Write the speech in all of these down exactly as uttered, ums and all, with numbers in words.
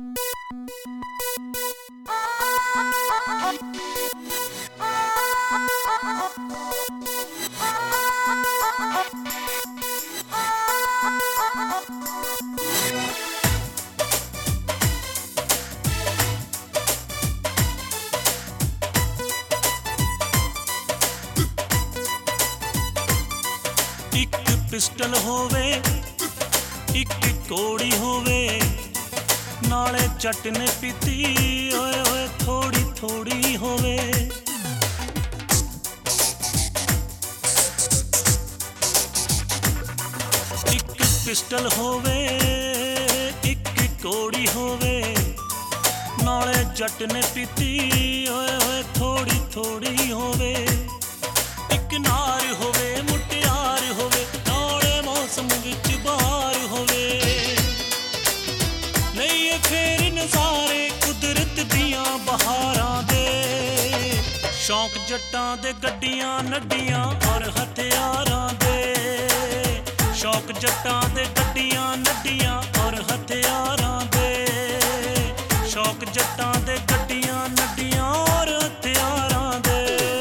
एक पिस्टल होवे एक कोड़ी होवे नाले चटने पीती ओए ओए थोड़ी थोड़ी होवे। एक पिस्टल होवे एक कोड़ी होवे नाले चटने पीती ओए ओए थोड़ी थोड़ी होवे। एक नार होवे मुटियार होवे नाले मौसम विच बहार होवे। लईए फेर नज़ारे कुदरत दियां बहारां दे शौक जट्टां दे गड्डियां नड्डियां और हथियारां दे। शौक जट्टां दे गड्डियां नड्डियां और हथियारां दे। शौक जट्टां दे गड्डियां नड्डियां और हथियारां दे।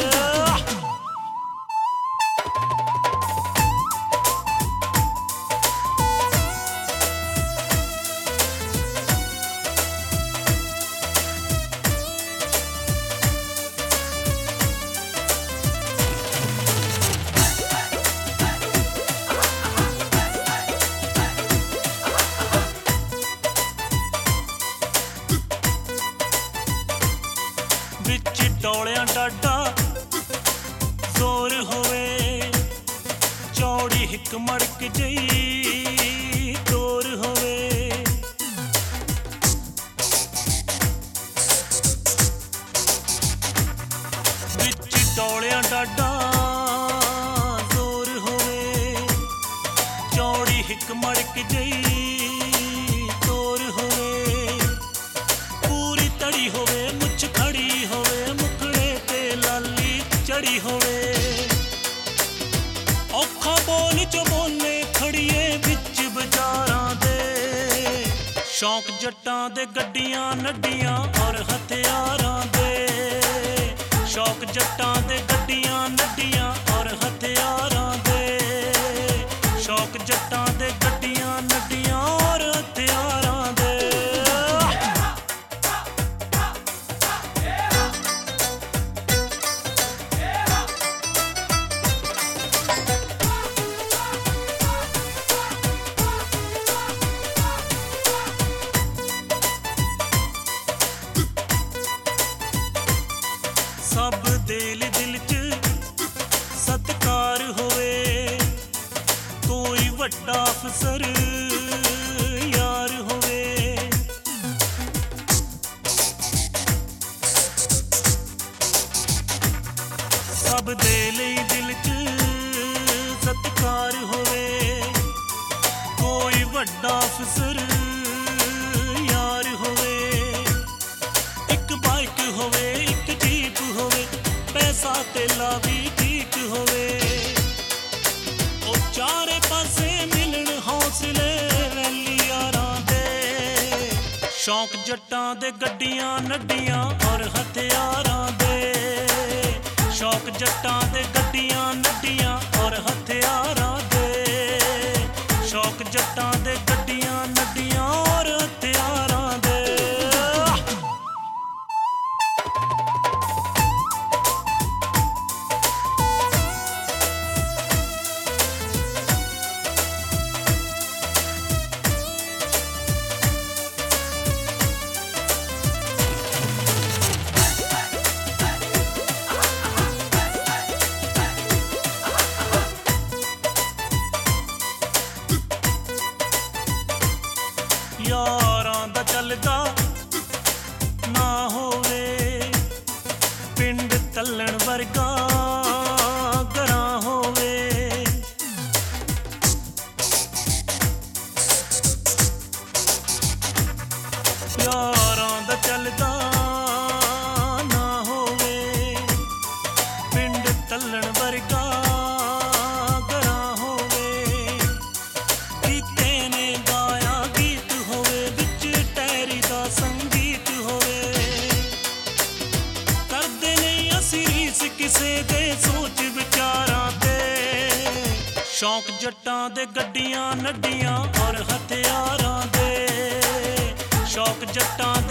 विच डोलियां डाडा जोर होवे चौड़ी हिक मड़क जई तोर होवे। विच डोलियां डाडा जोर होवे चौड़ी हिक मड़क जई तोर होवे। पूरी तड़ी होवे मुछ खड़ी होवे मुखड़े ते लाली चढ़ी होवे। औखा बोल जो बोले खड़िए विच बाजारां दे। शौक जट्टां दे गड्डियां नड्डियां और हथियारां दे। शौक जट्टां दे गड्डियां नड्डियां और हथियारां दे। शौक जट्टां दे गड्डियां नड्डियां और हथियारां दे। सब दिल दिल च सत्कार होवे कोई वड्डा अफसर यार होवे। सब दिल दिल च सत्कार होवे कोई वड्डा अफसर यार होवे। एक बाइक होवे एक जीप होवे पैसा तेला भी ठीक होवे। ओ चारे पासे मिलन हौसले वैली यारां दे। शौक जट्टां दे गड्डियां नड्डियां और हथियारां दे। शौक जट्टां दे गड्डियां नड्डियां और हथियारां दे। शौक जट्टां दे गड्डियां नड्डियां और हथियारां दे। यारां दा चलदा ना होवे पिंड तल्लण वर्गा घरां होवे। यारां दा चलदा ना होवे पिंड तल्लण वर्गा घरां होवे। गीते ने गाया गीत होवे ਕਿਸੇ ਦੇ ਸੋਚ ਵਿਚਾਰਾਂ ਤੇ। ਸ਼ੌਂਕ ਜੱਟਾਂ ਦੇ ਗੱਡੀਆਂ ਨੱਡੀਆਂ ਔਰ ਹਥਿਆਰਾਂ ਦੇ। ਸ਼ੌਂਕ ਜੱਟਾਂ ਦੇ